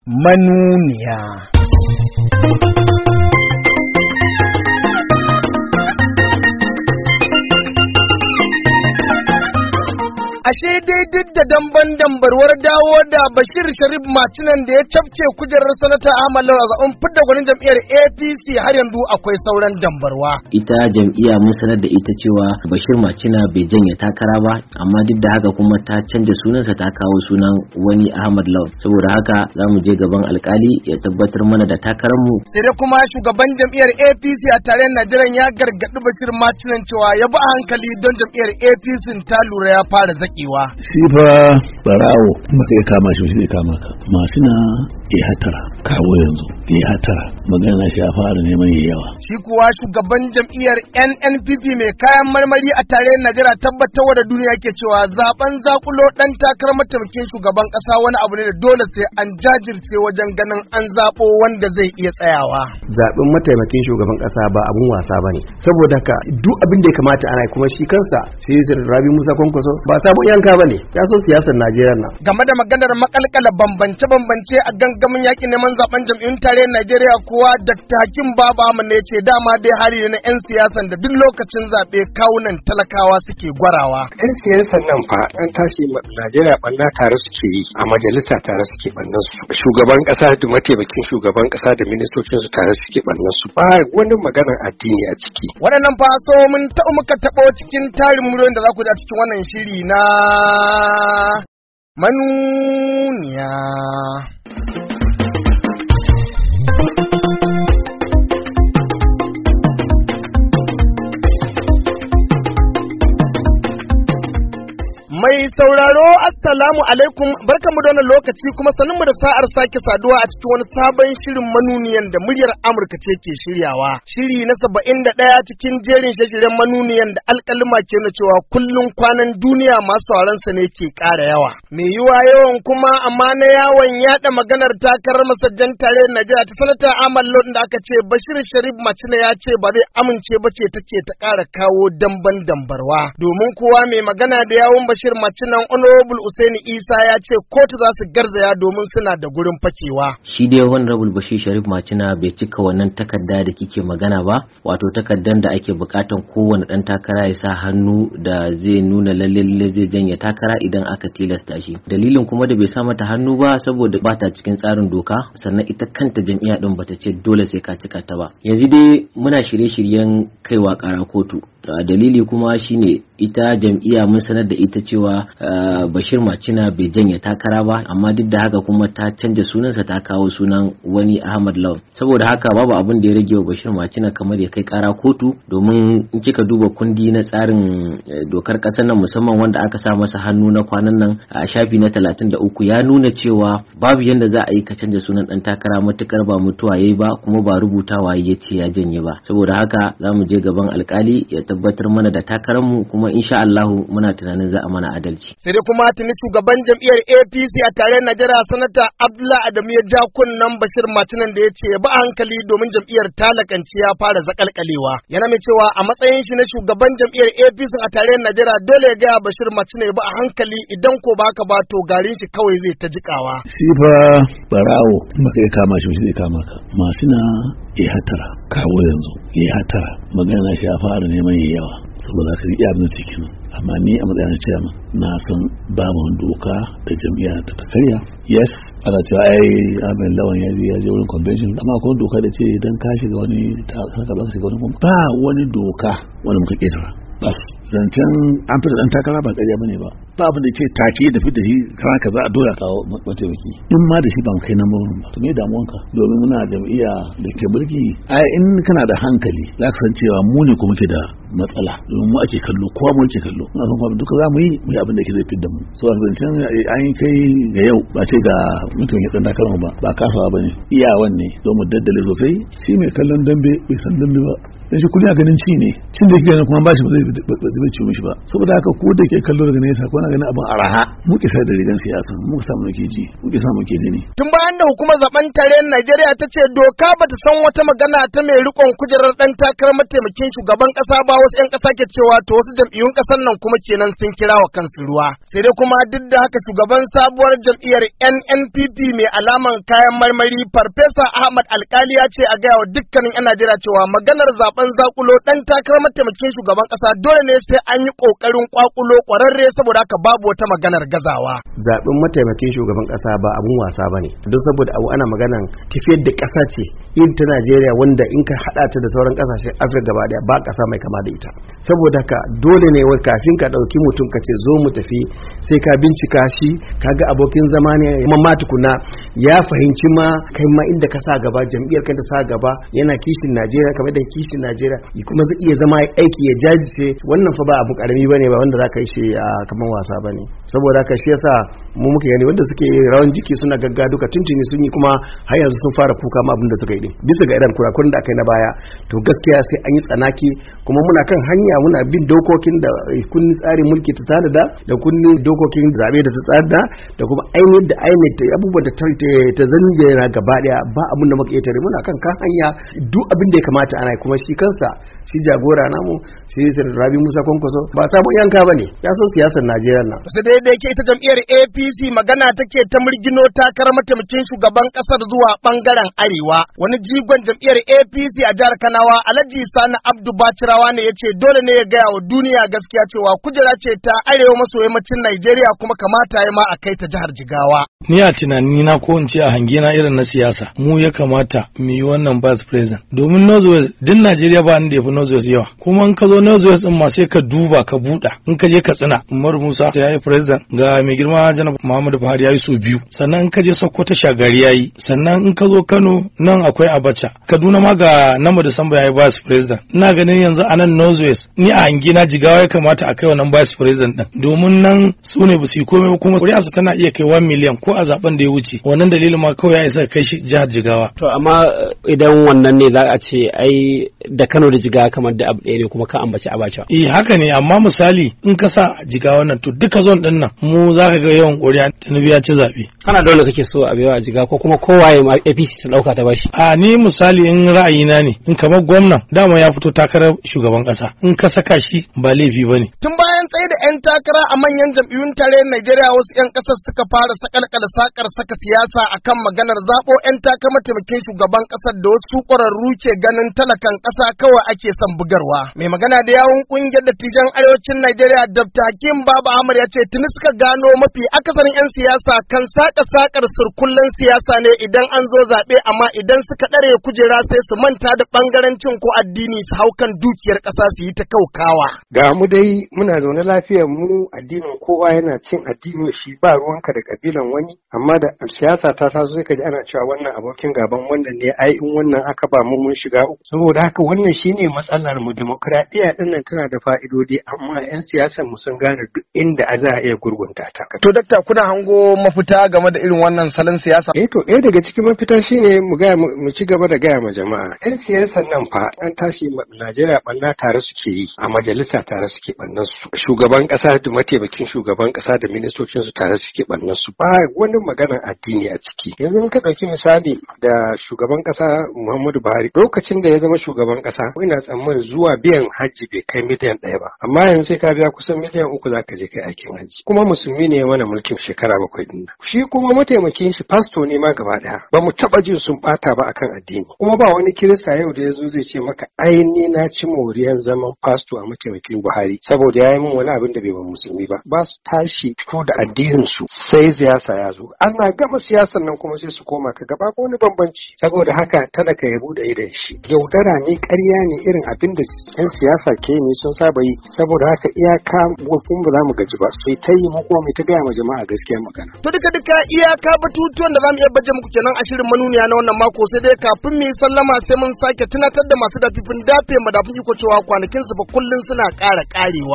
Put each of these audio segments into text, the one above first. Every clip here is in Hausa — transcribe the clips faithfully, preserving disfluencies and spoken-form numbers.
manuniya. Ashe dai duk da damban dambarwar dawo da Bashir Sharif Macinan da ya cafke kujerar sanata Ahmad Lawan zaɓen fidda gwanin jam'iyyar A P C har yanzu akwai sauran dambarwa. Ita jam'iyya mun sanar da ita cewa Bashir Macina bai janye takara ba, amma duk da haka kuma ta canja sunansa ta kawo sunan wani Ahmad Lawan. Saboda haka za mu je gaban alkali ya tabbatar mana da takarar mu. Sai dai kuma shugaban jam'iyyar A P C a tarayyar Najeriya ya gargaɗi Bashir Macinan cewa ya bi a hankali don jam'iyyar A P C ta lura ya fara zaki. Shi fa barawo baka iya kama shi shi zai kama ka. Masu na ya hatara kawo yanzu ya hatara magana shi ya fara neman yayi yawa. Shi kuwa shugaban jam'iyyar N N P P mai kayan marmari a tarayyar Najeriya tabbatarwa da duniya ke cewa zaben zakulo dan takarar mataimakin shugaban kasa wani abu ne da dole sai an jajirce wajen ganin an zabo wanda zai iya tsayawa. Zaben mataimakin shugaban kasa ba abun wasa bane, saboda haka duk abin da ya kamata ana kuma shi kansa sai Rabi Musa Kwankwaso ba sabon yanka bane, ya so siyasar Najeriya nan. Game da maganar makalkala bambance-bambance a gangamin yakin neman zaben jam'iyyun tarayyar Najeriya kuwa Dakta Hakim Baba Ahmed ne ce dama dai hali ne na 'yan siyasan da duk lokacin zaɓe kawunan talakawa suke gwarawa. 'Yan siyasan nan fa an tashi Najeriya ɓanna tare suke yi, a majalisa tare suke ɓannan su, shugaban ƙasa da mataimakin shugaban ƙasa da ministocin su tare suke ɓannan su, ba wani maganar addini a ciki. Waɗannan fa so mun taɓa muka taɓo cikin tarin muryoyin da za ku ji a cikin wannan shiri na manuniya. Mai sauraro assalamu alaikum, barkamu da wannan lokaci kuma sanin mu da sa'ar sake saduwa a cikin wani sabon shirin manuniyan da muryar Amurka ce ke shiryawa. Shiri na saba'in da ɗaya cikin jerin shirye-shiryen manuniyan da alƙalima ke nuna cewa kullum kwanan duniya masu sauran sa ne ke ƙara yawa. Mai yiwa yawan kuma amma na yawon yaɗa maganar takarar masajjan tarayyar Najeriya ta sanata Ahmad Lawan da aka ce Bashir Sharif Macina ya ce ba zai amince ba ce take ta ƙara kawo damban dambarwa. Domin kowa mai magana da yawon Bashir Macinan Honorable Usaini Isa ya ce kotu za su garzaya domin suna da gurin fakewa. Shi dai Honorable Bashir Sharif Macina bai cika wannan takarda da kike magana ba, wato takardar da ake bukatan kowane dan takara ya sa hannu da zai nuna lalle zai janye takara idan aka tilasta shi. Dalilin kuma da bai sa mata hannu ba saboda ba ta cikin tsarin doka, sannan ita kanta jam'iyya din bata ce dole sai ka cika ta ba. Yanzu dai muna shirye-shiryen kaiwa kara kotu. Dalili kuma shine ita jam'iyya mun sanar da ita cewa uh, Bashir Macina bai janye takara ba, amma duk da haka kuma ta canja sunansa ta kawo sunan wani Ahmad Lawan. Saboda haka babu abin da ya rage wa Bashir Macina kamar ya kai kara kotu, domin in kika duba kundi na tsarin uh, dokar kasar nan musamman wanda aka sa masa hannu na kwanan nan a uh, shafi na talatin da uku ya nuna cewa babu yanda za a yi ka canja sunan dan takara matukar ba mutuwa yayi ba kuma ba rubutawa ya ce ya janye ba. Saboda haka za mu je gaban alkali ya tabbatar mana da takarar mu kuma insha Allah muna tunanin za a mana adalci. Sai dai kuma tuni shugaban jam'iyyar A P C a tarayyar Najeriya sanata Abdullah Adamu ya ja kunnan Bashir Macinan da ya ce ba a hankali domin jam'iyyar talakanci ya fara zakalkalewa. Yana mai cewa a matsayin shi na shugaban jam'iyyar A P C a tarayyar Najeriya dole ya ga Bashir Macinan ya ba a hankali idan ko baka ba to garin shi kawai zai ta jikawa. Shi fa barawo baka iya kama shi shi zai kama ka. Masu na ya hatara kawo yanzu ya hatara magana shi ya fara neman yayi yawa, saboda ka ji abin cikin. Amma ni a matsayin chairman na san babu doka da jam'iyya ta ta karya. Yes, ana cewa ai Ahmed Lawan ya je ya je wurin convention, amma akwai doka da ce idan ka shiga wani ta ka ba ka shiga wani kuma ba wani doka wanda muka ketara. Bas zancen an fita dan takara ba ƙarya bane ba. Ba abin da ce take da fita shi kana kaza a dole kawo mataimaki. In ma da shi ban kai nan ba to me damuwanka? Domin muna jam'iyya da ke mulki, ai in kana da hankali za ka san cewa mu ne kuma muke da matsala, domin mu ake kallo kowa mu ake kallo. Muna son kuma duka za mu yi mu yi abin da ke zai fidda mu. So zancen an yi kai ga yau ba ce ga mutum ya dan takara ba ba kasawa bane, iyawan ne don mu daddale sosai. Shi mai kallon dambe bai san dambe ba, dan shi kullum ganin ci ne, cin da yake ganin kuma ba shi ba zai ciwo mishi ba. Saboda haka ko da ke kallo daga nesa ko na ganin abin araha muke sai da rigan siyasa muke samu muke ji muke samu muke gani. Tun bayan da hukumar zaben tarayyar Najeriya ta ce doka bata san wata magana ta mai rikon kujerar dan takarar mataimakin shugaban kasa ba, wasu 'yan kasa ke cewa to wasu jam'iyyun kasar nan kuma kenan sun kira wa kansu ruwa. Sai dai kuma duk da haka shugaban sabuwar jam'iyyar N N P P mai alaman kayan marmari Farfesa Ahmad Alkali ya ce a gaya wa dukkanin 'yan Najeriya cewa maganar zaben zakulo dan takarar mataimakin shugaban kasa dole ne sai an yi kokarin kwakulo kwararre, saboda haka babu wata maganar gazawa. Zaben mataimakin shugaban kasa ba abun wasa bane, don saboda abu ana maganan tafiyar da kasa ce in ta Najeriya wanda in ka hada ta da sauran kasashen Afirka gaba daya ba kasa mai kama da ita. Saboda haka dole ne wai kafin ka dauki mutum ka ce zo mu tafi sai ka bincika shi kaga abokin zama ne mamma tukuna ya fahimci ma kai ma inda ka sa gaba jam'iyyar ka ta sa gaba yana kishin Najeriya kamar da kishin Najeriya kuma zai iya zama aiki ya jajirce. Wannan fa ba abu karami bane ba wanda zaka yi shi kamar wasa bane. Saboda haka shi yasa mu muke gani wanda suke rawan jiki suna gagga duka tuntuni sun yi kuma har yanzu sun fara kuka ma abin da suka yi din bisa ga irin kurakuren da aka yi na baya. To gaskiya sai an yi tsanaki kuma muna kan hanya muna bin dokokin da kundin tsarin mulki ta tanada da kundin dokokin zabe da ta tsada da kuma ainihin da ainihin ta abubuwan da ta zanjera gaba daya ba abin da muka yi tare muna kan kan hanya duk abin da ya kamata ana kuma shi kansa shi jagora namu shi Rabi Musa Kwankwaso ba sabon yanka bane ya so siyasar Najeriya nan. Sai dai da yake ita jam'iyyar A P C magana take ta murgino takarar mataimakin shugaban kasar zuwa bangaren arewa. Wani jigon jam'iyyar A P C a jihar Kanawa Alhaji Sani Abdu Bacirawa ne yace dole ne ya gaya wa duniya gaskiya cewa kujera ce ta arewa maso yammacin Najeriya kuma kamata ya ma a kai ta jihar Jigawa. Ni a tunani na ko in ce a hange na irin na siyasa mu ya kamata mu yi wannan vice president domin North West din Najeriya ba inda yafi North West yawa kuma in ka zo North West din ma sai ka duba ka buɗa in ka je Katsina Umar Musa ya yi president ga mai girma Janar Muhammadu Buhari ya yi so biyu sannan in ka je Sokoto Shagari ya yi sannan in ka zo Kano nan akwai Abacha Kaduna ma ga Namadi Sambo ya yi vice president. Ina ganin yanzu a nan North West ni a hange na Jigawa ya kamata a kai wannan vice president din domin nan su ne ba su yi komai kuma kuri'arsa tana iya kai one million ko a zaben da ya wuce wannan dalilin ma kawai ya isa kai shi jihar Jigawa. To amma idan wannan ne za a ce ai da Kano da Jigawa kamar da abu ɗaya ne kuma ka ambaci Abacha. Eh haka ne amma misali in ka sa Jigawa nan to duka zon din nan mu za ka ga yawan ƙuri'a Tinubu ya ci zaɓe. Kana dole kake so a baiwa Jigawa ko kuma kowaye ma A P C ta ɗauka ta bashi. A ni misali in ra'ayina ne in kamar gwamnan dama ya fito takarar shugaban ƙasa in ka saka shi ba laifi ba ne. Tun bayan tsaye da 'yan takara a manyan jam'iyyun tarayyar Najeriya wasu 'yan ƙasar suka fara sakalkala sakar saka siyasa akan maganar zaɓo 'yan takar mataimakin shugaban ƙasar da wasu ƙwararru ke ganin talakan ƙasa kawai ake son bugarwa. Mai magana da yawun ƙungiyar dattijan arewacin Najeriya Doctor Hakim Baba Ahmad ya ce tuni suka gano mafi akasarin 'yan siyasa kan saka sakar surkullen siyasa ne idan an zo zaɓe amma idan suka ɗare kujera sai su manta da ɓangarancin ko addini su hau kan dukiyar ƙasa su yi ta kaukawa. Ga mu dai muna zaune lafiyar mu addinin kowa yana cin addini shi ba ruwanka da kabilan wani amma da siyasa ta taso sai ka ji ana cewa wannan abokin gaban wannan ne ai in wannan aka ba mu mun shiga uku saboda haka wannan shine matsalar mu demokradiyya din nan tana da fa'idodi amma yan siyasar mu sun gane duk inda a za a iya gurgunta ta. To dakta kuna hango mafita game da irin wannan salon siyasa? Eh to ɗaya daga cikin mafita shine mu ga mu ci gaba da gaya ma jama'a yan siyasar nan fa an tashi Najeriya banna tare suke yi a majalisa tare suke bannan su shugaban kasa da mataimakin shugaban kasa da ministocin su tare suke bannan su ba wani maganar addini a ciki. Yanzu in ka ɗauki misali da shugaban kasa Muhammadu Buhari lokacin da ya zama shugaban kasa ina tsammanin zuwa biyan hajji bai kai miliyan ɗaya ba amma yanzu sai ka biya kusan miliyan uku za ka je kai aikin hajji kuma musulmi ne ya mana mulkin shekara bakwai din shi kuma mataimakin shi fasto ne ma gaba ɗaya ba mu taɓa jin sun ɓata ba akan addini kuma ba wani kirista yau da ya zo zai ce maka ai ni na ci moriyan zaman fasto a mataimakin Buhari saboda ya yi min wani abin da bai ba musulmi ba ba su tashi fito da addinin su sai siyasa ya zo ana gama siyasar nan kuma sai su koma ka gaba ko wani bambanci saboda haka talaka ya bude idan shi yaudara ne ƙarya ne irin abin da yan siyasa ke ne sun saba yi saboda haka iyaka kun ba za mu gaji ba sai ta yi muku mai ta gaya ma jama'a gaskiya magana. To duka duka iyaka batutuwan da za mu iya baje muku kenan a shirin manuniya na wannan mako sai dai kafin mu yi sallama sai mun sake tunatar da masu dafifin dafe madafin iko cewa kwanakin su ba kullun suna ƙara ƙarewa domin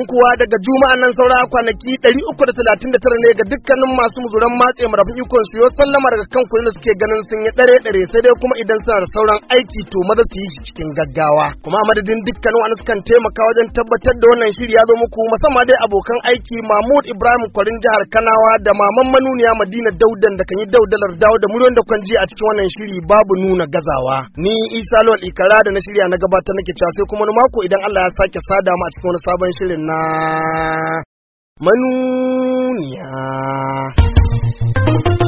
kuwa daga juma'an nan saura kwanaki ɗari uku da talatin da tara ne ga dukkanin masu muzuran matse marafin ikon su yo sallama daga kan kuɗin da suke ganin sun yi ɗare ɗare sai dai kuma idan suna da sauran aiki to maza su yi shi cikin gaggawa. Kuma a madadin dukkanin wani sukan taimaka wajen tabbatar da wannan shiri ya zo muku musamman dai abokan aiki Mahmud Ibrahim Kwarin jihar Kanawa da maman manuniya Madina Daudan da kan yi daudalar dawo da muryoyin da kwan ji a cikin wannan shiri babu nuna gazawa. Ni Isa Lawal Ikara da na shirya na gabatar nake cewa sai kuma wani mako idan Allah ya sake sada mu a cikin wani sabon shirin na manuniya.